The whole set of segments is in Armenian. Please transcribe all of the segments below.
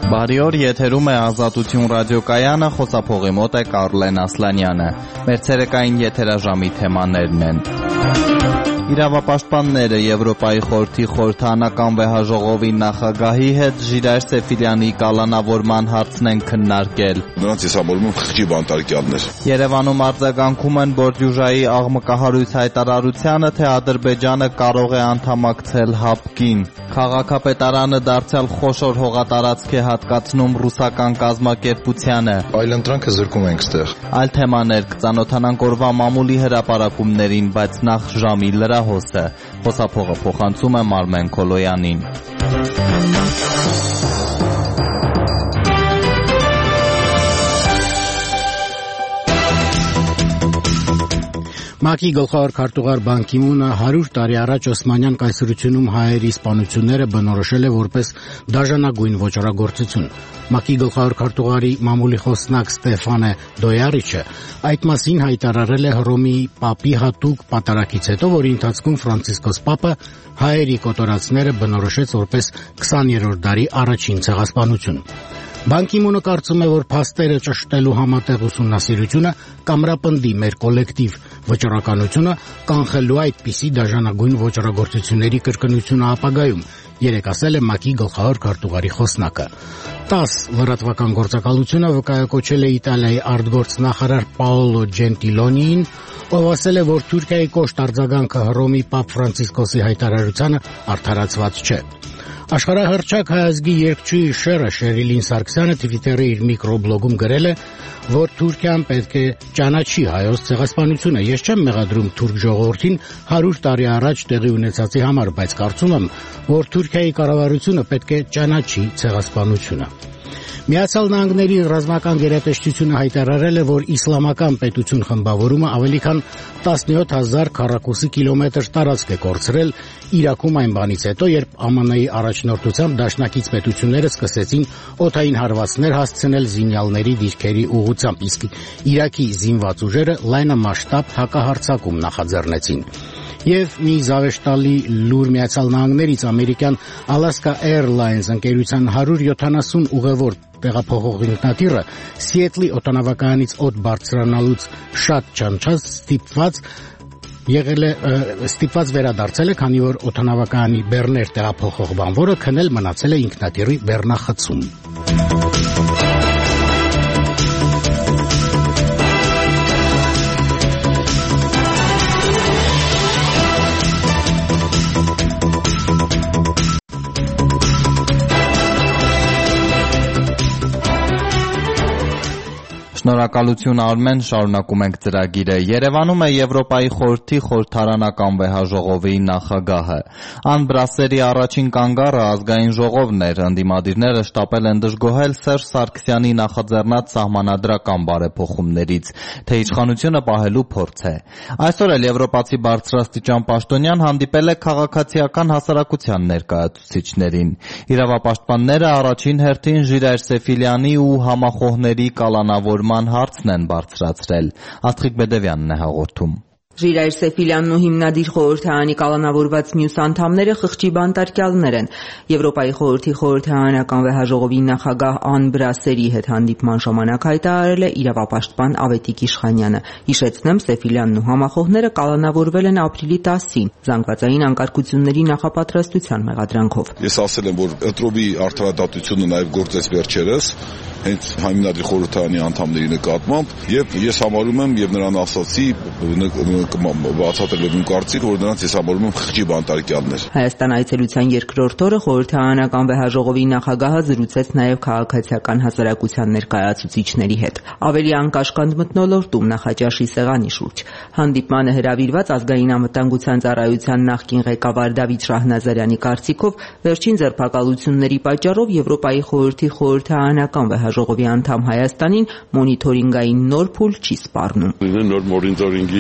Բարի օր, եթերում է Ազատություն ռադիոկայանը, խոսափողի մոտ է Կարլեն Ասլանյանը։ Մեր ցերեկային եթերաժամի թեմաներն են. Իրավապաշտպանները Եվրոպայի խորհրդի խորհրդարանական վեհաժողովի նախագահի հետ Ժիրայր Սեֆիլյանի կալանավորման հարցն են քննարկել։ Նրանց ես համարում եմ խղճի բանտարկյալներ։ Երևանում արձագանքում են Բորդյուժայի աղմկահարույց հայտարարությանը, թե Ադրբեջանը կարող է անդամակցել ՀԱՊԿ-ին։ Քաղաքապետարանը դարձյալ խոշոր հողատարածք է հատկացնում ռուսական կազմակերպությանը։ Այլընտրանքը զրկում ենք ստեղ։ Այլ թեմաներ կծանոթանանք օրվա մամուլի հրապարակումներին, բայց նախ ժամի լրահոսը։ Խոսափողը փոխանցում է Մարմեն Քոլոյանին։ ՄԱԿ-ի գլխավոր քարտուղար Բան Կի Մունը 100 տարի առաջ Օսմանյան կայսրությունում հայերի սպանությունները բնորոշել է որպես դաժանագույն ոճրագործություն։ ՄԱԿ-ի գլխավոր քարտուղարի մամուլի խոսնակ Ստեֆանե Դոյարիչը այդ մասին հայտարարել է Հռոմի Պապի հատուկ պատարագից հետո, որի ընթացքում Ֆրանցիսկոս Պապը հայերի կոտորածները բնորոշեց որպես 20-րդ դարի առաջին ցեղասպանություն։ Բան Կի Մունը կարծում է, որ փաստերը ճշտելու համատեղ ուսումնասիրությունը կամրապնդի մեր կոլեկտիվ վճռականությունը կանխելու այդպիսի դաժանագույն ոճրագործությունների կրկնությունը ապագայում, երեկ ասել է ՄԱԿ-ի գլխավոր քարտուղարի խոսնակը։ 10 լրատվական գործակալությունը վկայակոչել է Իտալիայի արտգործնախարար Պաոլո Ջենտիլոնիին, ով ասել է, որ Թուրքիայի կոշտ արձագանքը Հռոմի Պապ Ֆրանցիսկոսի հայտարարությանը արդարացված չէ։ Աշխարհահռչակ հայազգի երգչուհի Շերը Շերիլին Սարգսյանը Twitter-ի իր միկրոբլոգում գրել է, որ Թուրքիան պետք է ճանաչի հայոց ցեղասպանությունը։ Ես չեմ մեղադրում թուրք ժողովրդին 100 տարի առաջ տեղի ունեցածի համար, բայց կարծում եմ, որ Թուրքիայի կառավարությունը պետք է ճանաչի ցեղասպանությունը։ Միացյալ Նահանգների ռազմական գերատեսչությունը հայտարարել է, որ իսլամական պետություն խմբավորումը ավելի քան 17,000 քառակուսի կիլոմետր տարածք է կորցրել Իրաքում այն բանից հետո, երբ ԱՄՆ-ի առաջնորդությամբ դաշնակից պետությունները սկսեցին օդային հարվածներ հասցնել զինյալների դիրքերի ուղղությամբ, իսկ Իրաքի զինված ուժերը լայնամասշտաբ հակահարձակում նախաձեռնեցին։ Եվ մի զավեշտալի լուր Միացյալ Նահանգներից ամերիկյան Alaska Airlines ընկերության 170 ուղևոր տեղափոխող ինքնաթիռը Սիեթլի օդանավակայանից օդ բարձրանալուց շատ չանցած ստիպված վերադարձել է, քանի որ օդանավակայանի բեռներ տեղափոխող բանվորը քնել մնացել է ինքնաթիռի բեռնախցում։ Շնորհակալություն Արմեն, շարունակում ենք ծրագիրը։ Երևանում է Եվրոպայի խորհրդի խորհրդարանական վեհաժողովի նախագահը։ Ան Բրասերի առաջին կանգառը ազգային ժողովն էր, ընդդիմադիրները շտապել են դժգոհել Սերժ Սարգսյանի նախաձեռնած սահմանադրական բարեփոխումներից, թե իշխանությունը պահելու փորձ է։ Այսօր էլ եվրոպացի բարձրաստիճան պաշտոնյան հանդիպել է քաղաքացիական հասարակության ներկայացուցիչներին։ Իրավապաշտպանները առաջին հերթին Ժիրայր Սեֆիլյանի ու համախոհների կալանավորման հարցն են բարձրացրել։ Աստղիկ Բեդևյանն է հաղորդում։ Ժիրայր Սեֆիլյանն ու հիմնադիր խորհրդարանի կալանավորված մյուս անդամները խղճի բանտարկյալներ են։ Եվրոպայի խորհրդի խորհրդարանական վեհաժողովի նախագահ Ան Բրասերի հետ հանդիպման ժամանակ հայտարարել է իրավապաշտպան Ավետիք Իշխանյանը։ Հիշեցնեմ, Սեֆիլյանն ու համախոհները կալանավորվել են ապրիլի 10-ին զանգվածային անկարգությունների նախապատրաստության մեղադրանքով։ Ես ասել եմ, որ Էտրոբի արդարադատությունը նաև գործեց վերջերս հենց հիմնադրի խորհրդարանի անդամների նկատմամբ, եւ ես համարում եմ եւ նրան ասացի բացատրելով իմ կարծիքը, որ նրանց ես համարում եմ խղճի բանտարկյալներ։ Հայաստան այցելության երկրորդ օրը խորհրդարանական վեհաժողովի նախագահը զրուցեց նաեւ քաղաքացիական հասարակության ներկայացուցիչների հետ։ Ավելի անկաշկանդ մթնոլորտում Նախաճաշի սեղանի շուրջ հանդիպմանը հրավիրված ազգային անվտանգության ծառայության նախկին ղեկավար Դավիթ Շահնազարյանի կարծիքով վերջին ձերբակալությունների պատճառով Եվրոպայի խորհրդի խորհրդարանական վեհաժողովի անդամ Հայաստանին մոնիթորինգային նոր փուլ չի սպառնում։ Նոր մոնիթորինգի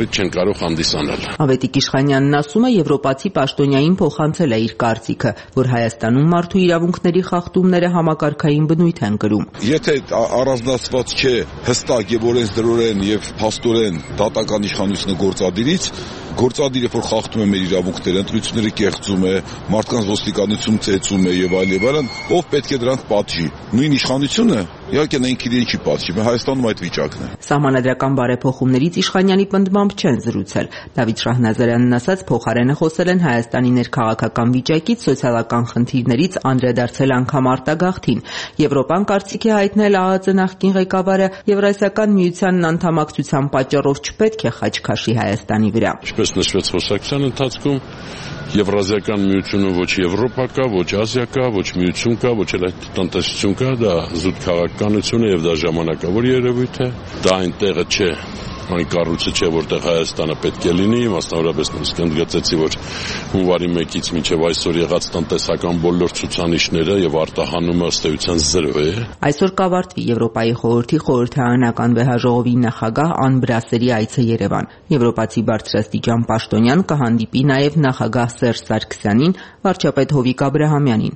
առիթ չեն կարող հանդիսանալ։ Ավետիք Իշխանյանն ասում է, եվրոպացի պաշտոնյային փոխանցել է իր կարծիքը, որ Հայաստանում մարդու իրավունքների խախտումները համակարգային բնույթ են կրում։ Եթե առանձնացված չէ հստակ եւ օրենսդրորեն եւ փաստորեն դատական իշխանությունը գործադիրը, որ խախտում է մեր իրավունքները, ընտրությունները կեղծում է, մարդկանց ոստիկանություն ծեծում է եւ այլն, ով պետք է դրանք պատժի։ Նույն իշխանությունը իհարկե ինքն իրեն չի պատժի, բայց Հայաստանում այդ վիճակն է։ Սահմանադրական բարեփոխումներից Իշխանյանի պնդմամբ չեն զրուցել։ Դավիթ Շահնազարյանն ասաց, փոխարենը խոսել են Հայաստանի ներքաղաքական վիճակից, սոցիալական խնդիրներից, անդրադարձել անգամ արտագաղթին։ Եվրոպան կարծիք է հայտնել ԱԱԾ նախկին ղեկավարը Եվրասիական միությանն անդամակցության պատճառով չպետք է խաչ քաշի Հայաստանի վրա։ Ինչպես նշվեց խոսակցության ընթացքում, Եվրազիական միությունը ոչ Եվրոպա կա, ոչ Ասիա կա, ոչ միություն կա, ոչ էլ այդ տնտեսություն կա, դա զուտ քաղաքականություն է եւ դա ժամանակավոր երևույթ է։ Դա այնտեղը չէ, այն կառույցը չէ, որտեղ Հայաստանը պետք է լինի, մասնավորապես նույնիսկ ընդգծեցի, որ հունվարի 1-ից մինչև այսօր եղած տնտեսական բոլոր ցուցանիշները եւ արտահանումը ըստ էության 0 է։ Այսօր կավարտվի Եվրոպայի խորհրդի խորհրդարանական վեհաժողովի նախագահ Ան Բրասերի այցը Երևան։ Եվրոպացի բարձրաստիճան պաշտոնյան կհանդիպի նաեւ նախագահ Սերժ Սարգսյանին, վարչապետ Հովիկ Աբրահամյանին։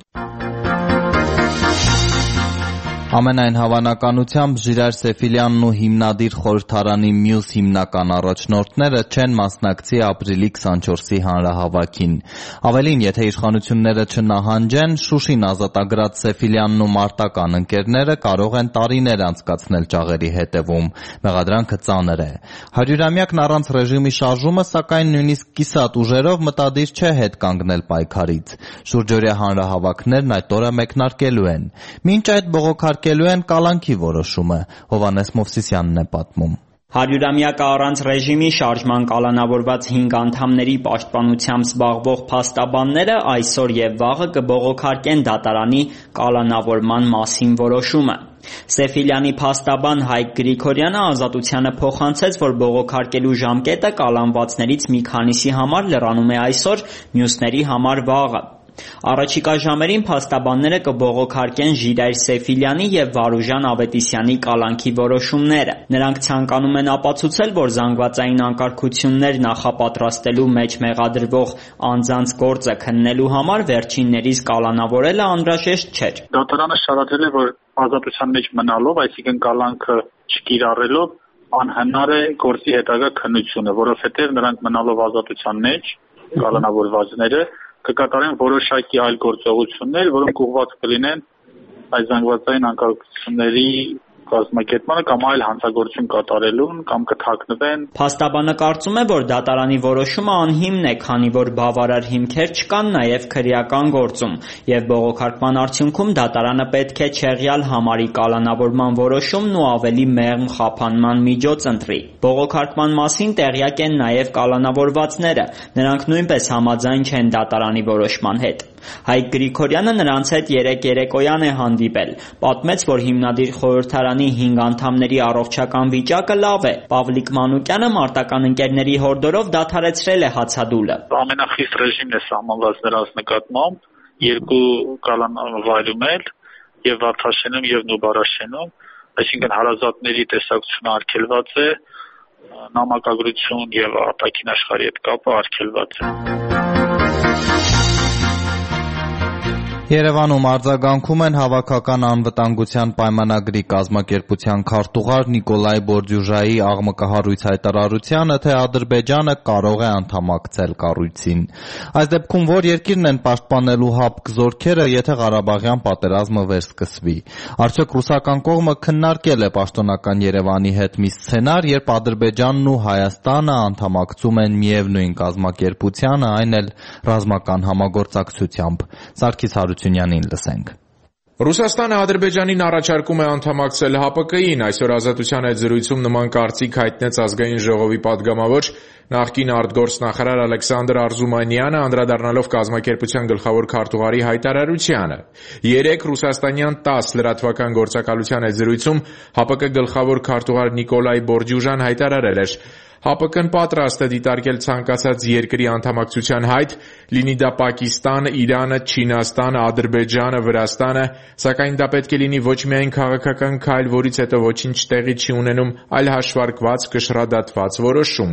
Ամենայն հավանականությամբ Ժիրայր Սեֆիլյանն ու հիմնադիր խորհրդարանի մյուս հիմնական առաջնորդները չեն մասնակցի ապրիլի 24-ի հանրահավաքին։ Ավելին, եթե իշխանությունները չնահանջեն, Շուշին ազատագրած Սեֆիլյանն ու մարտական ընկերները կարող են տարիներ անցկացնել ճաղերի հետևում։ Մեղադրանքը ծանր է։ 100-ամյակն առանց ռեժիմի շարժումը, սակայն նույնիսկ կիսատ ուժերով մտադիր չէ հետ կանգնել պայքարից։ Շուրջօրյա հանրահավաքներն այդ օրը մեկնարկելու են։ Մինչ այդ բողոքարկելու են կալանքի որոշումը, Հովհաննես Մովսիսյանն է պատմում։ 100-ամյակը առանց ռեժիմի շարժման կալանավորված 5 անդամների պաշտպանությամբ զբաղվող փաստաբանները այսօր եւ վաղը կբողոքարկեն դատարանի կալանավորման մասին որոշումը։ Սեֆիլյանի փաստաբան Հայկ Գրիգորյանը Ազատությանը փոխանցեց, որ բողոքարկելու ժամկետը կալանվածներից մի քանիսի համար լրանում է այսօր, մյուսների համար վաղը։ Առաջիկա ժամերին փաստաբանները կբողոքարկեն Ժիրայր Սեֆիլյանի եւ Վարուժան Ավետիսյանի կալանքի որոշումները։ Նրանք ցանկանում են ապացուցել, որ զանգվածային անկարգություններ նախապատրաստելու մեջ մեղադրվող անձանց գործը քննելու համար վերջիններիս կալանավորելը անհրաժեշտ չէր։ Դատարանը շարադրել է, որ ազատության մեջ մնալով, այսինքն կալանքը չկիրառելով, անհնար է գործի հետագա քննությունը, որովհետեւ նրանք մնալով ազատության մեջ կալանավորվածները կկատարեն որոշակի այլ գործողություններ, որոնք ուղղված կլինեն այս զանգվածային անկարգությունների կազմակերպմանը կամ այլ հանցագործություն կատարելուն կամ կթաքնվեն։ Փաստաբանը կարծում է, որ դատարանի որոշումը անհիմն է, քանի որ բավարար հիմքեր չկան նաև քրեական գործում, եւ բողոքարկման արդյունքում դատարանը պետք է չեղյալ համարի կալանավորման որոշումն ու ավելի մեղմ խափանման միջոց ընտրի։ Բողոքարկման մասին տեղյակ են նաև կալանավորվածները, նրանք նույնպես համաձայն չեն դատարանի որոշման հետ։ Հայկ Գրիգորյանը նրանց հետ երեկոյան է հանդիպել, պատմեց, որ հիմնադիր խորհրդարանի 5 անդամների առողջական վիճակը լավ է։ Պավլիկ Մանուկյանը մարտական ընկերների հորդորով դադարեցրել է հացադուլը։ Ամենախիստ ռեժիմն է սահմանված նրանց նկատմամբ, 2 կալանվայրում էլ եւ Վարդաշենում եւ Նուբարաշենում, այսինքն հարազատների տեսակցությունը արգելված է, նամակագրություն եւ արտաքին աշխարհի հետ կապը արգելված է։ Երևանում արձագանքում են հավաքական անվտանգության պայմանագրի կազմակերպության քարտուղար Նիկոլայ Բորդյուժայի աղմկահարույց հայտարարությանը, թե Ադրբեջանը կարող է անդամակցել կառույցին։ Այս դեպքում որ երկիրն են պաշտպանելու հապկ զորքերը, եթե Ղարաբաղյան պատերազմը վերսկսվի։ Արդյոք ռուսական կողմը քննարկել է պաշտոնական Երևանի հետ մի սցենար, երբ Ադրբեջանն ու Հայաստանը անդամակցում են միևնույն կազմակերպությանը, այն էլ ռազմական համագործակցությամբ։ Սարգիս Հարությունյանին լսենք։ Ռուսաստանը Ադրբեջանին առաջարկում է անդամակցել ՀԱՊԿ-ին։ Այսօր Ազատության այդ զրույցում նման կարծիք հայտնեց Ազգային ժողովի падգամավոր նախկին արտգործնախարար Ալեքսանդր Արզումանյանը, անդրադառնալով կազմակերպության գլխավոր քարտուղարի հայտարարությանը։ Երեկ ռուսաստանյան ՏԱՍՍ լրատվական գործակալության այդ զրույցում ՀԱՊԿ գլխավոր քարտուղար Նիկոլայ Բորդյուժան հայտարարել էր. ՀԱՊԿ-ն պատրաստ է դիտարկել ցանկացած երկրի անդամակցության հայտ, լինի դա Պակիստանը, Իրանը, Չինաստանը, Ադրբեջանը, Վրաստանը, սակայն դա պետք է լինի ոչ միայն քաղաքական քայլ, որից հետո ոչինչ տեղի չի ունենում, այլ հաշվարկված, կշռադատված որոշում։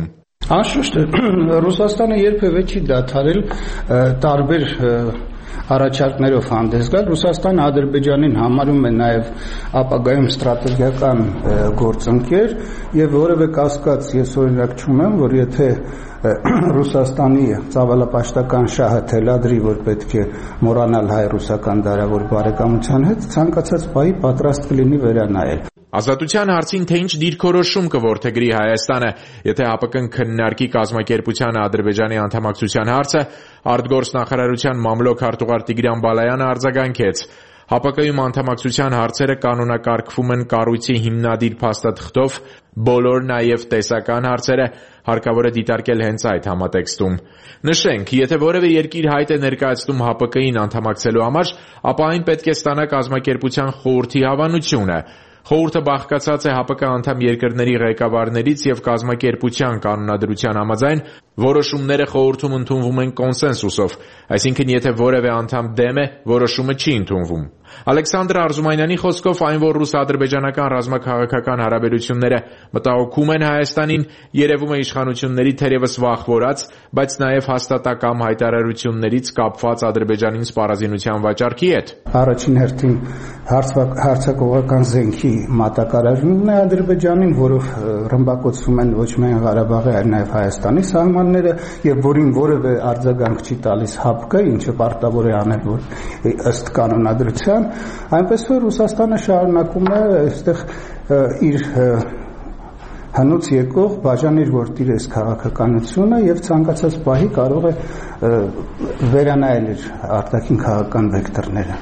Անշուշտ Ռուսաստանը երբևէ չի դադարել տարբեր առաջարկներով հանդես գալ։ Ռուսաստանը Ադրբեջանին համարում է նաև ապագայում ստրատեգիական գործընկեր եւ որևէ կասկած ես օրինակ չունեմ, որ եթե Ռուսաստանի ծավալապաշտական շահը թելադրի, որ պետք է մոռանալ հայ-ռուսական դարավոր բարեկամության հետ, ցանկացած պահի պատրաստ կլինի վերանայել։ Ազատության հարցին թե ինչ դիրքորոշում կորդեգրի Հայաստանը, եթե ՀԱՊԿ-ն քննարկի կազմակերպության Ադրբեջանի անդամակցության հարցը, արտգործնախարարության մամլոք արտուղար Տիգրան Բալայանը արձագանքեց. ՀԱՊԿ-ում անդամակցության հարցերը կանոնակարգվում են կառույցի հիմնադիր փաստաթղթով, բոլոր նաև տեսական հարցերը հարկավոր է դիտարկել հենց այդ համատեքստում։ Նշենք, եթե որևէ երկիր հայտ է ներկայացնում ՀԱՊԿ-ին անդամակցելու համար, ապա այն պետք է ստանա կազմակերպության խորհրդի հավանությունը։ Խորհուրդը բաղկացած է ՀԱՊԿ անդամ երկրների ղեկավարներից եւ կազմակերպության կանոնադրության համաձայն որոշումները խորհրդում ընդունվում են կոնսենսուսով, այսինքն եթե որևէ անդամ դեմ է, որոշումը չի ընդունվում։ Ալեքսանդր Արզումանյանի խոսքով այն, որ ռուս-ադրբեջանական ռազմաքաղաքական հարաբերությունները մտահոգում են Հայաստանին, երևում է իշխանությունների թերևս վախվորած, բայց նաև հաստատակամ հայտարարություններից կապված Ադրբեջանին սպառազինության վաճառքի հետ։ Առաջին հերթին հարձակողական զենքի մատակարարումն է Ադրբեջանին, որով ռմբակոծվում են ոչ միայն Ղարաբաղի, այլ նաև Հայաստանի սահմանները, եւ որին որևէ արձագանք չի տալիս ՀԱՊԿ-ը, ինչը պարտավոր է անել, որ ըստ կանոնադրության, այնպես որ Ռուսաստանը շարունակում է այստեղ իր հնուց եկող բաժանիր որդիր այս քաղաքականությունը եւ ցանկացած պահի կարող է վերանայել իր արտաքին քաղաքական վեկտորները։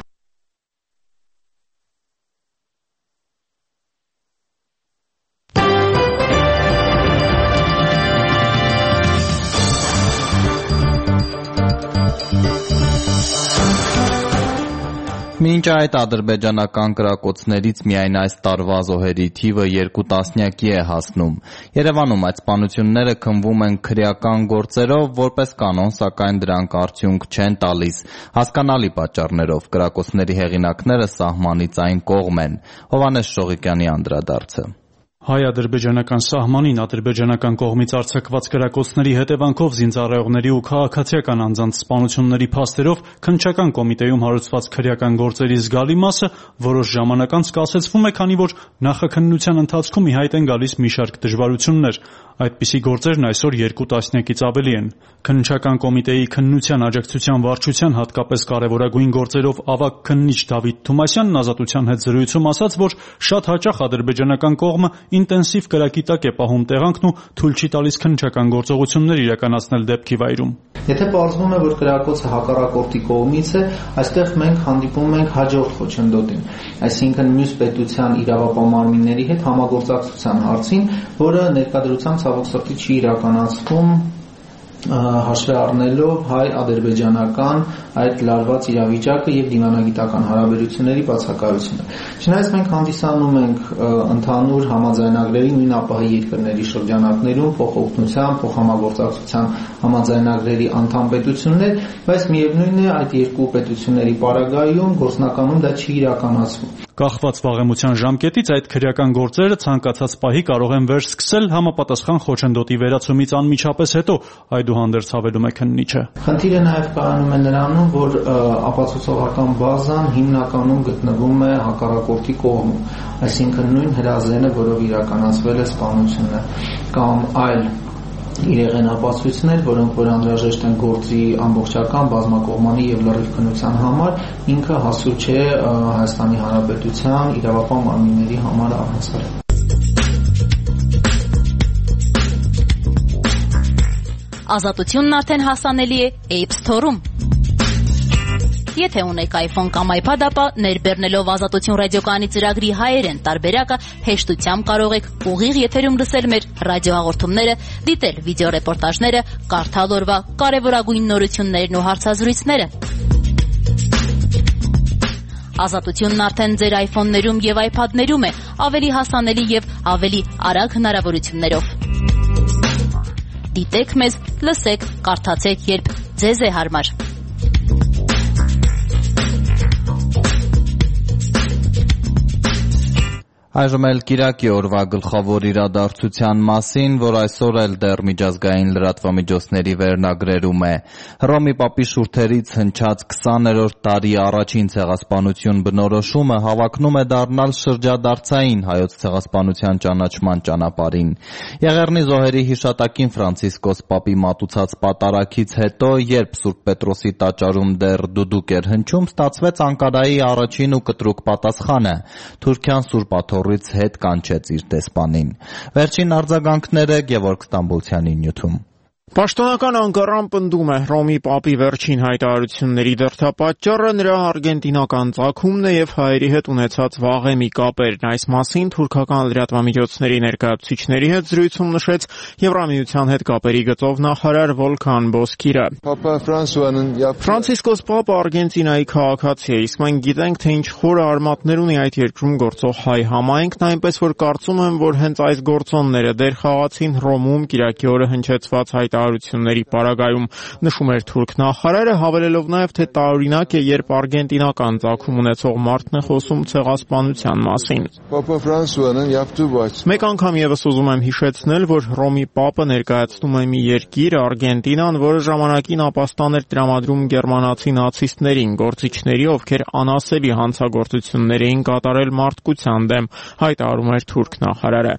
Մինչ այդ ադրբեջանական կրակոցներից միայն այս տարվա զոհերի թիվը 2 տասնյակի է հասնում։ Երևանում այդ սպանությունները քննվում են քրեական գործերով, որպես կանոն, սակայն դրանք արդյունք չեն տալիս։ Հասկանալի պատճառներով կրակոցների հեղինակները սահմանից այն կողմ են։ Հովհաննես Շողիկյանի անդրադարձը։ Հայ-ադրբեջանական սահմանին ադրբեջանական կողմից արձակված կրակոցների հետևանքով զինծառայողների ու քաղաքացիական անձանց սպանությունների փաստերով քննչական կոմիտեում հարուցված քրեական գործերի զգալի մասը որոշ ժամանակ անց կասեցվում է, քանի որ նախաքննության ընթացքում ի հայտ են գալիս մի շարք դժվարություններ։ Այդպիսի գործերն այսօր 2 տասնյակից ավելի են։ Քննչական կոմիտեի քննության աջակցության վարչության հատկապես կարևորագույն գործերով ավագ քննիչ Դավիթ Թումասյանն Ազատության հետ զրույցում ասաց, որ շատ հաճախ ադրբեջանական կողմը ինտենսիվ կրակի տակ է պահում տեղանքն ու թույլ չի տալիս քննչական գործողություններ իրականացնել դեպքի վայրում։ Եթե պարզվում է, որ կրակոցը հակառակորդի կողմից է, այստեղ մենք հանդիպում ենք հաջորդ խոչընդոտին, այսինքն մյուս պետության իրավապահ մարմինների հետ համագործակցության հարցին, որը ներկայությամբ ցավոք սրտի չի իրականացվում հաշվի առնելով հայ-ադրբեջանական այդ լարված իրավիճակը եւ դիվանագիտական հարաբերությունների բացակայությունը։ Չնայած մենք հանդիսանում ենք ընդհանուր համաձայնագրերի նույն ԱՊՀ երկրների շրջանակներում փոխօգնության, փոխհամագործակցության համաձայնագրերի անդամ պետություններ, բայց միևնույն է այդ երկու պետությունների պարագայում գործնականում դա չի իրականացվում։ Կախված վաղեմության ժամկետից այդ քրեական գործերը ցանկացած պահի կարող են վերսկսել համապատասխան խոչընդոտի վերացումից անմիջապես հետո, այդուհանդերձ հավելում է քննիչը։ Խնդիրը նաև կայանում է նրանում, որ ապացուցողական բազան հիմնականում գտնվում է հակառակորդի կողմում, այսինքն նույն հրազենը, որով իրականացվել է սպանությունը, կամ այլ իրեղեն ապացույցներ, որոնք որ անհրաժեշտ են գործի ամբողջական բազմակողմանի եւ լրիվ քննության համար, ինքը հասու չէ Հայաստանի Հանրապետության իրավապահ մարմինների համար առհասարակ։ Ազատությունն արդեն հասանելի է App Store-ում։ Եթե ունեք iPhone կամ iPad, ապա ներբեռնելով Ազատություն ռադիոկայանի ծրագրի հայերեն տարբերակը հեշտությամբ կարող եք ուղիղ եթերում լսել մեր ռադիոհաղորդումները, դիտել վիդեոռեպորտաժները, կարդալ օրվա կարևորագույն նորություններն ու հարցազրույցները։ Ազատությունն արդեն ձեր iPhone-ներում եւ iPad-ներում է, ավելի հասանելի եւ ավելի արագ հնարավորություններով։ Դիտեք մեզ, լսեք, կարդացեք, երբ ձեզ է հարմար։ Այժմ էլ Կիրակի օրվա գլխավոր իրադարձության մասին, որ այսօր էլ դեռ միջազգային լրատվամիջոցների վերնագրերում է։ Հռոմի Պապի շուրթերից հնչած 20-րդ տարի առաջին ցեղասպանություն բնորոշումը հավակնում է դառնալ շրջադարձային հայոց ցեղասպանության ճանաչման ճանապարհին։ Եղեռնի զոհերի հիշատակին Ֆրանցիսկոս Պապի մատուցած պատարագից հետո, երբ Սուրբ Պետրոսի տաճարում դեռ դուդուկ էր հնչում, ստացվեց Անկարայի առաջին ու կտրուկ պատասխանը։ Թուրքիան Սուրբ Աթոռից հետ կանչեց իր դեսպանին։ Վերջին արձագանքները Գևորգ Ստամբոլցյանի նյութում։ Պաշտոնական Անկարան պնդում է Հռոմի Պապի վերջին հայտարարությունների դրդապատճառը նրա արգենտինական ծագումն է եւ հայերի հետ ունեցած վաղեմի կապերն։ Այս մասին թուրքական լրատվամիջոցների ներկայացուցիչների հետ զրույցում նշեց Եվրամիության հետ կապերի գծով նախարար Վոլքան Բոսկիրը։ Ֆրանցիսկոս Պապը Արգենտինայի քաղաքացի է, իսկ մենք գիտենք, թե ինչ խորը արմատներ ունի այդ երկրում գործող հայ համայնքն, այնպես որ կարծում եմ, որ հենց այս գործոնները դեր խաղացին Հռոմում Կիրակի օրը հնչեցված հայտարարությունների պարագայում, նշում էր թուրք նախարարը, հավելելով նաև, թե տարօրինակ է, երբ արգենտինական ծագում ունեցող մարդն է խոսում ցեղասպանության մասին։ Մեկ անգամ եւս ուզում եմ հիշեցնել, որ Հռոմի Պապը ներկայացնում է մի երկիր, Արգենտինան, որը ժամանակին ապաստան էր տրամադրում գերմանացի նացիստներին, գործիչների, ովքեր անասելի հանցագործություններ էին կատարել մարդկության դեմ, հայտարարում էր թուրք նախարարը։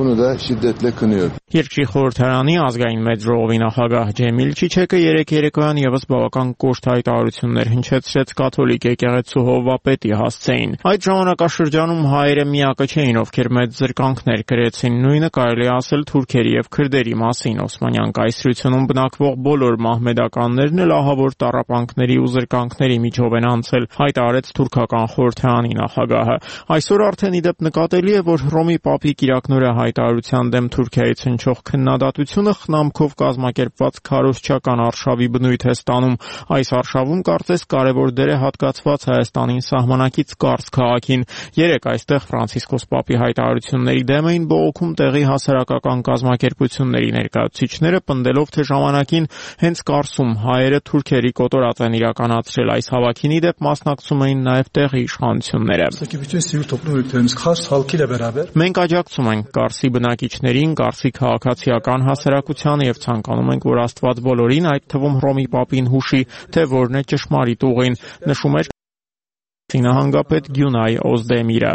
Երկրի խորհրդարանի ազգային մեծ ժողովի նախագահ Ջեմիլ Չիչեկը երեկոյան եւս բավական կոշտ հայտարարություններ հնչեցրեց կաթոլիկ եկեղեցու հովվապետի հասցեին։ Այդ ժամանակաշրջանում հայերը միակը չէին, ովքեր մեծ զրկանքներ կրեցին, նույնը կարելի է ասել թուրքերի եւ քրդերի մասին։ Օսմանյան կայսրությունում բնակվող բոլոր մահմեդականներն էլ ահավոր տառապանքների ու զրկանքների միջով են անցել, հայտարարեց թուրքական խորհրդարանի նախագահը։ Այսօր արդեն իդեպ նկատելի է, որ Հռոմի Պապի կիրակնօրյա հայտարարության դեմ Թուրքիայից հնչող քննադատությունը խնամքով կազմակերպված քարոզչական արշավի բնույթ է ստանում։ Այս արշավում կարծես կարևոր դեր է հատկացված Հայաստանին սահմանակից Կարս քաղաքին։ Երեկ այստեղ Ֆրանցիսկոս Պապի հայտարարությունների դեմ էին բողոքում տեղի հասարակական կազմակերպությունների ներկայացուցիչները, պնդելով, թե ժամանակին հենց Կարսում հայերը թուրքերի կոտորած են իրականացրել։ Այս հավաքին իդեպ մասնակցում էին նաև տեղի իշխանությունները։ Մենք աջակցում ենք Կարսի բնակիչներին, Կարսի քաղաքացիական հասարակությանը եւ ցանկանում ենք, որ Աստված բոլորին, այդ թվում Հռոմի Պապին հուշի, թե որն է ճշմարիտ ուղին, նշում էր նահանգապետ Գյունայ Օզդեմիրը։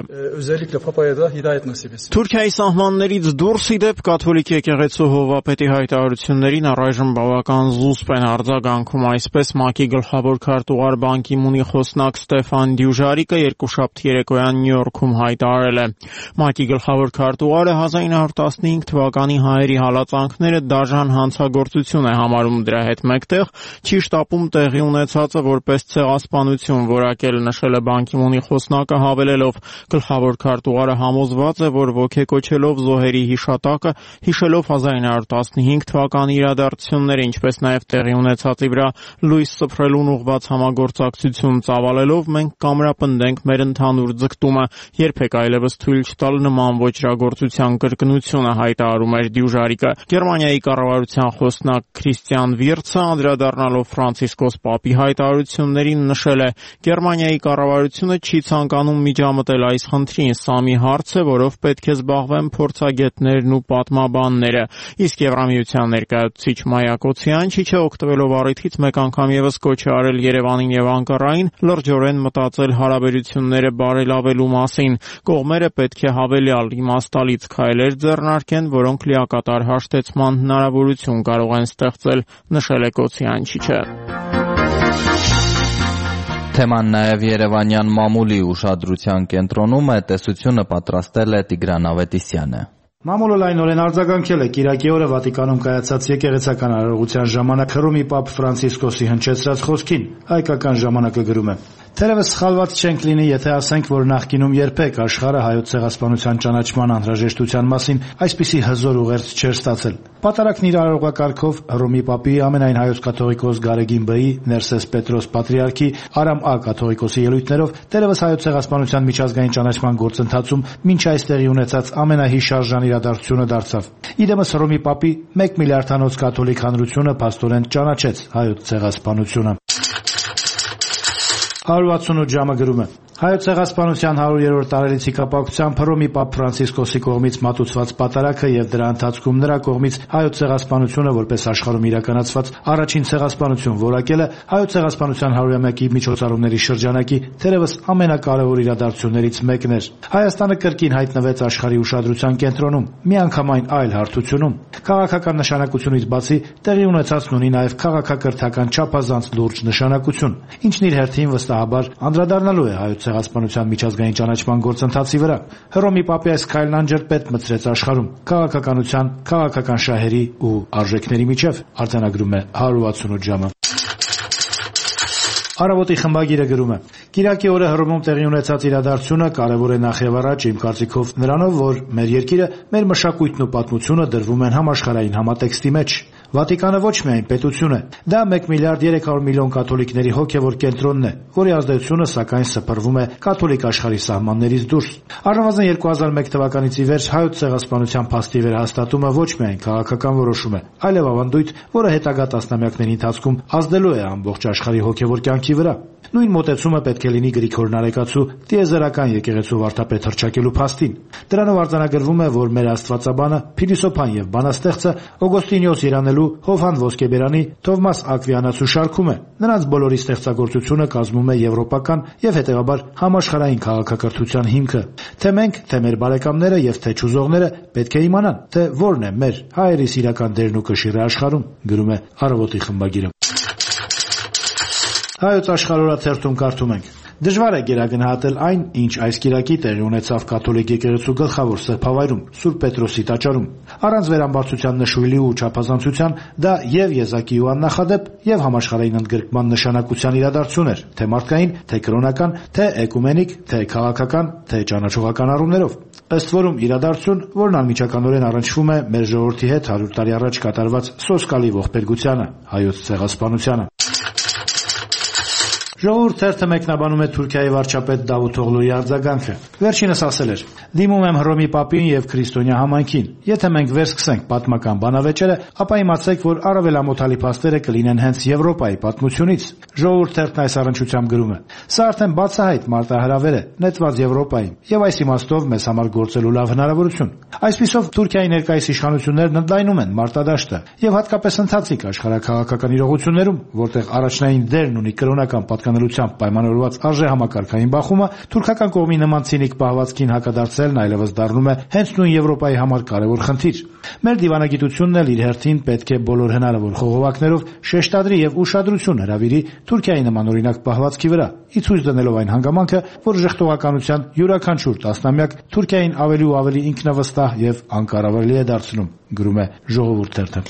Թուրքիայի սահմաններից դուրս իդեպ կաթոլիկ եկեղեցու հովվապետի հայտարարություններին առայժմ բավական զուսպ են արձագանքում, այսպես ՄԱԿ-ի գլխավոր քարտուղար Պան Կի Մունի խոսնակ Ստեֆան Դյուժարիկը երկուշաբթի երեկոյան Նյու Յորքում հայտարարել է։ ՄԱԿ-ի գլխավոր քարտուղարը 1915 թվականի հայերի հալածանքները դաժան հանցագործություն է համարում, դրա հետ մեկտեղ չի շտապում տեղի ունեցածը որպես ցեղասպանություն որակել, նշել է Պան Կի Մունի խոսնակը, հավելելով գլխավոր քարտուղարը համոզված է, որ ոգեկոչելով զոհերի հիշատակը, հիշելով 1915 թվականի իրադարձությունները, ինչպես նաև տեղի ունեցածի վրա լույս սփռելուն ուղղված համագործակցություն ծավալելով, մենք կամրապնդենք մեր ընդհանուր ձգտումը, երբեք այլևս թույլ չտալ նման ոճրագործության կրկնությունը, հայտարարում էր Դյուժարիկը։ Գերմանիայի կառավարության խոսնակ Քրիստիան Վիրցը, անդրադառնալով Ֆրանցիսկոս Պապի հայտարարություններին, նշել է. Գերմանիայի կառավարությունը չի ցանկանում միջամտել այս խնդրին, սա մի հարց է, որով պետք է զբաղվեն փորձագետներն ու պատմաբանները։ Իսկ Եվրամիության ներկայացուցիչ Մայա Կոցյանչիչը, օգտվելով առիթից, մեկ անգամ եւս կոչ է արել Երևանին եւ Անկարային լրջորեն մտածել հարաբերությունները բարելավելու մասին։ Կողմերը պետք է հավելյալ իմաստալից քայլեր ձեռնարկեն, որոնք լիակատար հաշտեցման հնարավորություն կարող են ստեղծել, նշել է Կոցյանչիչը։ Թեման նաև Երևանյան մամուլի ուշադրության կենտրոնում է, տեսությունը պատրաստել է Տիգրան Ավետիսյանը։ Մամուլը լայնորեն արձագանքել է Կիրակի օրը Վատիկանում կայացած եկեղեցական արարողության ժամանակ Հռոմի Պապ Ֆրանցիսկոսի հնչեցրած խոսքին։ Հայկական ժամանակը գրում է. Թերևս սխալված չենք լինի, եթե ասենք, որ նախկինում երբեք աշխարհը հայոց ցեղասպանության ճանաչման անհրաժեշտության մասին այսպիսի հզոր ուղերձ չէր ստացել։ Պատարագն իր արարողակարգով Հռոմի Պապի, ամենայն հայոց կաթողիկոս Գարեգին Բ-ի, Ներսես Պետրոս Պատրիարքի, Արամ Ա կաթողիկոսի ելույթներով թերևս հայոց ցեղասպանության միջազգային ճանաչման գործընթացում մինչ այստեղի ունեցած ամենահիշարժան իրադարձությունը դարձավ։ Իդեմս Հռոմի Պապի 1 միլիարդանոց կաթոլիկ հանրությունը փաստորեն ճանաչեց հայոց ցեղասպանությունը։ 168 ժամը գրում է. Հայոց ցեղասպանության 100-րդ տարելիցի կապակցությամբ Հռոմի Պապ Ֆրանցիսկոսի կողմից մատուցված պատարագը եւ դրա ընթացքում նրա կողմից հայոց ցեղասպանությունը որպես աշխարհում իրականացված առաջին ցեղասպանություն որակելը հայոց ցեղասպանության 100-ամյակի միջոցառումների շրջանակի թերևս ամենակարևոր իրադարձություններից մեկն էր։ Հայաստանը կրկին հայտնվեց աշխարհի ուշադրության կենտրոնում, միանգամայն այլ հարթությունում։ Քաղաքական նշանակությունից բացի տեղի ունեցածն ունի նաև քաղաքակրթական չափազանց լուրջ նշանակություն, ինչն իր հերթին վստահաբար անդրադառնալու է հայոց ցեղասպանության միջազգային ճանաչման գործընթացի վրա։ Հռոմի Պապի այս քայլն անջրպետ մտցրեց աշխարհում քաղաքականության, քաղաքական շահերի ու արժեքների միջև, արձանագրում է 168 ժամը։ Առավոտի խմբագիրը գրում է. Կիրակի օրը Հռոմում տեղի ունեցած իրադարձությունը կարևոր է նախ եւ առաջ իմ կարծիքով նրանով, որ մեր երկիրը, մեր մշակույթն ու պատմությունը դրվում են համաշխարհային համատեքստի մեջ։ Վատիկանը ոչ միայն պետություն է, դա 1 միլիարդ 300 միլիոն կաթոլիկների հոգևոր կենտրոնն է, որի ազդեցությունը սակայն սփռվում է կաթոլիկ աշխարհի սահմաններից դուրս։ Առնվազն 2001 թվականից ի վեր հայոց ցեղասպանության փաստի վերահաստատումը ոչ միայն քաղաքական որոշում է, այլև ավանդույթ, որը հետագա տասնամյակների ընթացքում ազդելու է ամբողջ աշխարհի հոգևոր կյանքի վրա։ Նույն մոտեցումը պետք է լինի Գրիգոր Նարեկացու տիեզերական եկեղեցու վարդապետ հռչակելու փաստին։ Դրանով արձանագրվում է, որ մեր աստվածաբանը, փիլիսոփան եւ բանաստեղծը Օգոստինիոս Երանելու, Հովհան Ոսկեբերանի, Թովմաս Ակվիանացու շարքում է։ Նրանց բոլորի ստեղծագործությունը կազմում է եվրոպական եւ հետեւաբար համաշխարհային քաղաքակրթության հիմքը։ Թե մենք, թե մեր բարեկամները եւ թե չուզողները պետք է իմանան, թե որն է մեր հայերիս իրական դերն ու կշիռը աշխարհում, գրում է Առավոտի խմբագիրը։ Հայոց աշխարհորաթերթում կարդում ենք. Դժվար է գերագնահատել այն, ինչ այս կիրակի տեղի ունեցավ կաթոլիկ եկեղեցու գլխավոր սրբավայրում, Սուրբ Պետրոսի տաճարում։ Առանց վերամբարձության նշույլի ու չափազանցության դա եւ եզակի ու աննախադեպ եւ համաշխարհային ընդգրկման նշանակության իրադարձություն էր, թե մարդկային, թե կրոնական, թե էկումենիկ, թե քաղաքական, թե ճանաչողական առումներով։ Ըստ որում իրադարձություն, որն անմիջականորեն առնչվում է մեր ժողովրդի հետ 100 տարի առաջ կատարված սոսկալի ողբերգությանը, հայոց ցեղասպանությանը։ Ժողովուրդ թերթը մեկնաբանում է Թուրքիայի վարչապետ Դավութօղլուի արձագանքը։ Վերջինս ասել էր. «Դիմում եմ Հռոմի Պապին եւ քրիստոնյա համայնքին։ Եթե մենք վերսկսենք պատմական բանավեճերը, ապա իմացեք, որ առավել ամոթալի փաստերը կլինեն հենց Եվրոպայի պատմությունից»։ Ժողովուրդ թերթն այս առնչությամբ գրում է. «Սա արդեն բացահայտ մարտահրավեր է, նետված Եվրոպային, եւ այս իմաստով մեզ համար գործելու լավ հնարավորություն։ Այսպիսով Թուրքիայի ներկայիս իշխանություններն ընդլայնում են մարտադաշտը եւ հատկապես ընթացիկ աշխարհաքաղաքական իրողություններում, որտեղ առաջնային դերն ունի կրոնական պատկանելությամբ պայմանավորված արժեհամակարգային բախումը, թուրքական կողմի նման ցինիկ պահվածքին հակադարձելն այլևս դառնում է հենց նույն Եվրոպայի համար կարևոր խնդիր։ Մեր դիվանագիտությունն էլ իր հերթին պետք է բոլոր հնարավոր խողովակներով շեշտադրի եւ ուշադրություն հրավիրի Թուրքիայի նման օրինակ պահվածքի վրա, ի ցույց դնելով այն հանգամանքը, որ ժխտողականության յուրաքանչյուր տասնամյակ Թուրքիային ավելի ու ավելի ինքնավստահ եւ անկառավարելի է դարձնում», գրում է Ժողովուրդ թերթը։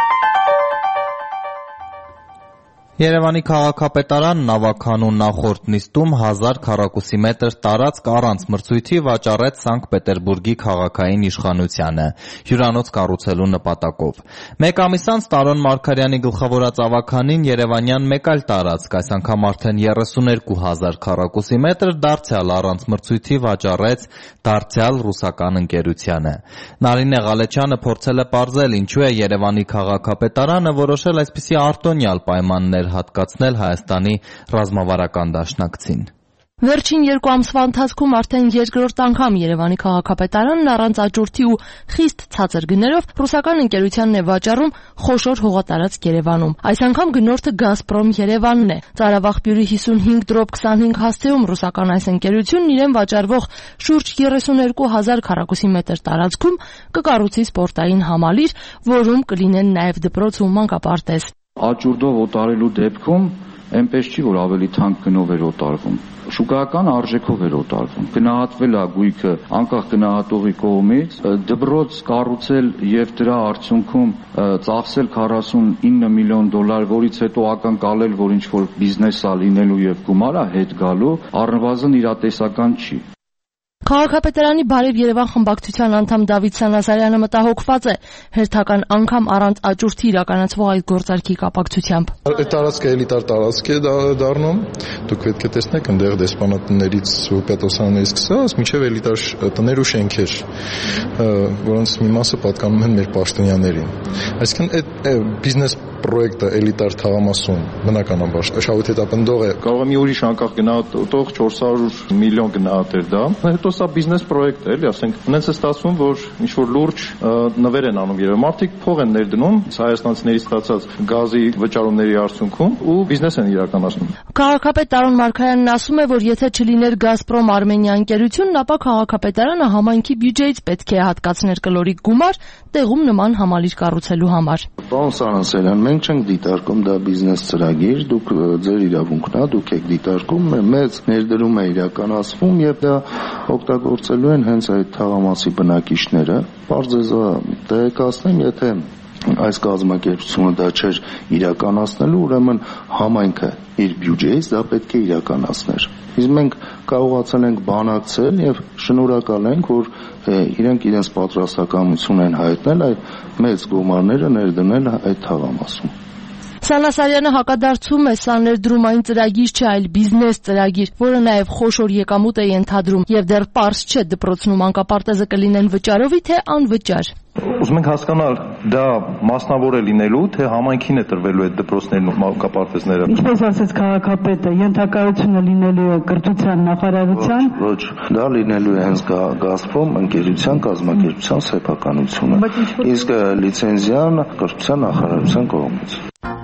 Երևանի քաղաքապետարանն Ավագանու նախորդ նիստում 1000 քառակուսի մետր տարածք առանց մրցույթի վաճառեց Սանկտ Պետերբուրգի քաղաքային իշխանությանը հյուրանոց կառուցելու նպատակով։ Մեկ ամիս անց Տարոն Մարգարյանի գլխավորած Ավագանին Երևանյան մեկ այլ տարածք, այս անգամ արդեն 32000 քառակուսի մետր դարձյալ առանց մրցույթի վաճառեց դարձյալ ռուսական ընկերությանը։ Նարինե Ղալեչյանը փորձել է պարզել, ինչու է Երևանի քաղաքապետարանը որոշել այսպիսի արտոնյալ պայմաններ հատկացնել Հայաստանի ռազմավարական դաշնակցին։ Վերջին 2 ամսվա ընթացքում արդեն երկրորդ անգամ Երևանի քաղաքապետարանն առանց աճուրդի ու խիստ ցածր գներով ռուսական ընկերությանն է վաճառում խոշոր հողատարածք Երևանում։ Այս անգամ գնորդը Գազպրոմ Երևանն է։ Ծարավաղբյուրի 55/25 հասցեում ռուսական այս ընկերությունն իրեն վաճառվող շուրջ 32000 քառակուսի մետր տարածքում կկառուցի սպորտային համալիր, որում կլինեն նաև դպրոց ու մանկապարտեզ։ Աճուրդով օտարելու դեպքում այնպես չի, որ ավելի թանկ գնով էր օտարվում։ Շուկայական արժեքով էր օտարվում։ Գնահատվել է գույքը անկախ գնահատողի կողմից, դպրոց կառուցել եւ դրա արդյունքում ծախսել 49 միլիոն դոլար, որից հետո ակնկալել, որ ինչ որ բիզնես է լինելու եւ գումար է հետ գալու, առնվազն իրատեսական չի։ Քաղաքապետարանի Բարև Երևան խմբակցության անդամ Դավիթ Սանազարյանը մտահոգված է հերթական անգամ առանց աճուրդի իրականացվող այդ գործարքի կապակցությամբ։ Այդ տարածքը էլիտար տարածք է դառնում։ Դուք պետք է տեսնեք այնտեղ դեսպանատներից ու պետոսաններից սկսած մինչև էլիտար տներ ու շենքեր, որոնց մի մասը պատկանում են մեր պաշտոնյաներին։ Այսինքն այդ բիզնես պրոյեկտը էլիտար թաղամասում բնականաբար շահույթ հետապնդող է։ Կարող է մի ուրիշ անկախ գնահատող 400 միլիոն գնահատեր դա։ Հետո սա բիզնես պրոյեկտ է, էլի, ասենք, ունենց է ստացվում, որ ինչ-որ լուրջ նվեր են անում եւ մարդիկ փող են ներդնում հայաստանցիների ստացած գազի վճարումների արդյունքում ու բիզնես են իրականացնում։ Քաղաքապետ Տարոն Մարգարյանն ասում է, որ եթե չլիներ Գազպրոմ Արմենիա ընկերությունն, ապա քաղաքապետարանը համայնքի բյուջեից պետք է հատկացներ կլորիկ գումար տեղում նման համալիր կառուցելու համար։ Պարոն Սարանսարյան, մենք չենք դիտարկում դա բիզնես ծրագիր, դուք ձեր իրավունքն է, դուք եք դիտարկում, մեծ ներդրում է իրականացվում եւ դա օգտագործելու են հենց այդ թաղամասի բնակիչները։ Պարզեզա տեղեկացնեմ, եթե այս կազմակերպությունը դա չէր իրականացնելու, ուրեմն համայնքը իր բյուջեից դա պետք է իրականացներ։ Իսկ մենք կարողացել ենք բանակցել եւ շնորհակալ ենք, որ իրենք իրենց պատրաստակամություն են հայտնել այդ մեծ գումարները ներդնել այդ թաղամասում։ Սանասարյանը հակադարձում է, սա ներդրումային ծրագիր չէ, այլ բիզնես ծրագիր, որը նաև խոշոր եկամուտ է ենթադրում եւ դեռ պարզ չէ դպրոցնում անկապարտեզը կլինեն վճարովի թե անվճար։ Ուզում ենք հասկանալ, դա մասնավոր է լինելու, թե համայնքին է տրվելու այդ դպրոցներն ու մանկապարտեզները։ Ինչպես ասաց քաղաքապետը, ենթակայությունը լինելու է կրթության նախարարության։ Ոչ, դա լինելու է հենց Գազպրոմ ընկերության կազմակերպության սեփականությունը։ Իսկ լիցենզիան կրթության նախարարության կողմից։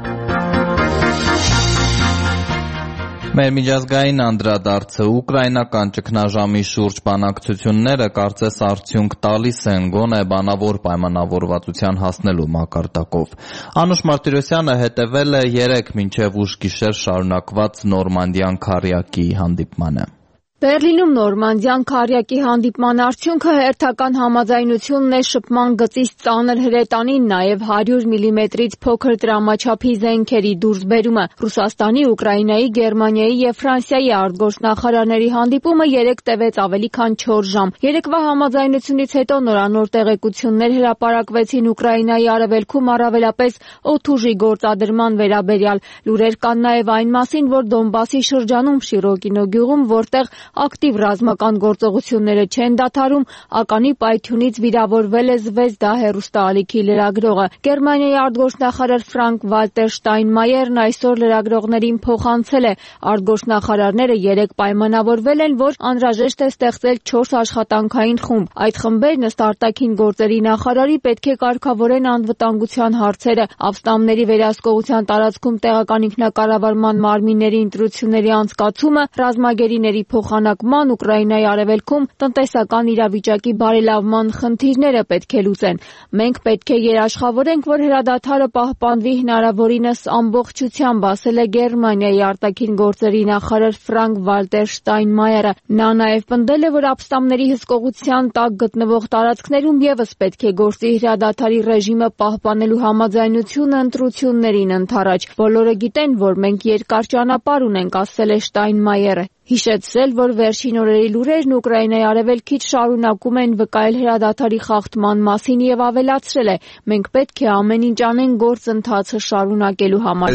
Մեր միջազգային անդրադարձը ուկրաինական ճգնաժամի շուրջ բանակցությունները կարծես արդյունք տալիս են գոնե բանավոր պայմանավորվածության հասնելու մակարդակով։ Անուշ Մարտիրոսյանը հետևել է 3 մինչև ուշ գիշեր շարունակված Նորմանդյան քառյակի հանդիպմանը։ Բերլինում Նորմանդյան քառյակի հանդիպման արդյունքը հերթական համաձայնությունն է շփման գծից ծանր հրետանին, նաև 100 մմ-ից փոքր տրամաչափի զենքերի դուրսբերումը։ Ռուսաստանի, Ուկրաինայի, Գերմանիայի եւ Ֆրանսիայի արտգործնախարարների հանդիպումը 3 տևեց ավելի քան 4 ժամ։ Երեկվա համաձայնությունից հետո նորանոր տեղեկություններ հրապարակվեցին Ուկրաինայի արևելքում, առավելապես օդուժի գործադրման վերաբերյալ։ Լուրեր կան նաև այն մասին, որ Դոնբասի շրջանում Շիրոկինո գյուղում, որտեղ ակտիվ ռազմական գործողությունները չեն դադարում, ականի պայթյունից վիրավորվել է Զվեզդա հեռուստաալիքի լրագրողը։ Գերմանիայի արտգործնախարար Ֆրանկ Վալտեր Շտայնմայերն այսօր լրագրողներին փոխանցել է, արտգործնախարարները 3 պայմանավորվել են, որ անհրաժեշտ է ստեղծել 4 աշխատանքային խումբ։ Այդ խմբերն ըստ արտաքին գործերի նախարարի պետք է կարգավորեն անվտանգության հարցերը, ապստամբների վերահսկողության տարածքում տեղական ինքնակառավարման մարմինների ընտրությունների անցկացումը, ռազմագերիների փոխանակման, Ուկրաինայի արևելքում տնտեսական իրավիճակի բարելավման խնդիրները պետք է լուծեն։ Մենք պետք է երաշխավորենք, որ հրադադարը պահպանվի հնարավորինս ամբողջությամբ, ասել է Գերմանիայի արտաքին գործերի նախարար Ֆրանկ Վալտեր Շտայնմայերը։ Նա նաև պնդել է, որ ապստամբների հսկողության տակ գտնվող տարածքներում եւս պետք է գործի հրադադարի ռեժիմը պահպանելու համաձայնությունը ընտրություններին ընդառաջ։ Բոլորը գիտեն, որ մենք երկար ճանապարհ ունենք, ասել է Շտայնմայերը։ Հիշեցրել, որ վերջին օրերի լուրերն Ուկրաինայի արևելքից շարունակում են վկայել հրադադարի խախտման մասին եւ ավելացրել է. մենք պետք է ամեն ինչ անենք գործընթացը շարունակելու համար։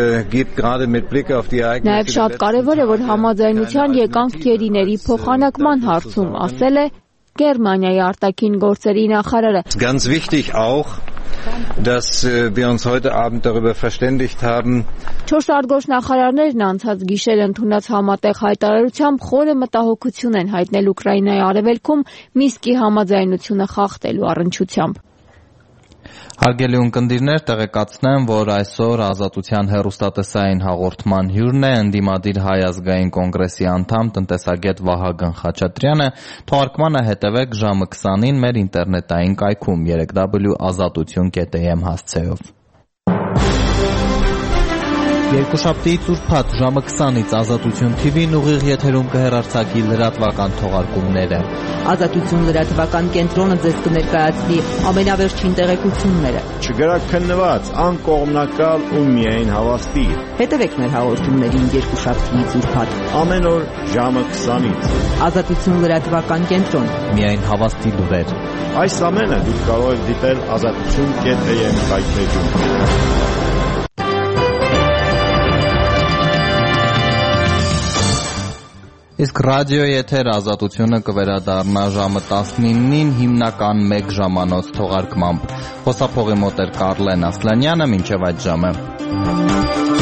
Նաեւ շատ կարեւոր է, որ համաձայնության եկանք գերիների փոխանակման հարցում, ասել է Գերմանիայի արտաքին գործերի նախարարը։ Ganz wichtig auch, dass wir uns heute Abend darüber verständigt haben. 4 արտգործնախարարներն անցած գիշեր ընդունած համատեղ հայտարարությամբ խորը մտահոգություն են հայտնել Ուկրաինայի արևելքում Մինսկի համաձայնությունը խախտելու առնչությամբ։ Հարգելի ունկնդիրներ, տեղեկացնեմ, որ այսօր Ազատության հեռուստատեսային հաղորդման հյուրն է ընդդիմադիր Հայ ազգային կոնգրեսի անդամ տնտեսագետ Վահագն Խաչատրյանը։ Թողարկմանը հետևեք ժամը 20-ին մեր ինտերնետային կայքում www.azatutun.am հասցեով։ Երկուշաբթիից ուրբաթ ժամը 20-ից Ազատություն TV-ն ուղիղ եթերում կհեռարձակի լրատվական թողարկումները։ Ազատություն լրատվական կենտրոնը ձեզ կներկայացնի ամենավերջին տեղեկությունները։ Չգրաքննված, անկողմնակալ ու միայն հավաստի։ Հետևեք մեր հաղորդումներին երկուշաբթիից ուրբաթ ամեն օր ժամը 20-ից։ Ազատություն լրատվական կենտրոն։ Միայն հավաստի լուրեր։ Այս ամենը դուք կարող եք դիտել azatutun.am կայքեջում։ Իսկ ռադիո եթեր Ազատությունը կվերադառնա ժամը 19-ին հիմնական 1 ժամանոց թողարկմամբ։ Խոսափողի մոտ էր Կարլեն Ասլանյանը, մինչև այդ ժամը։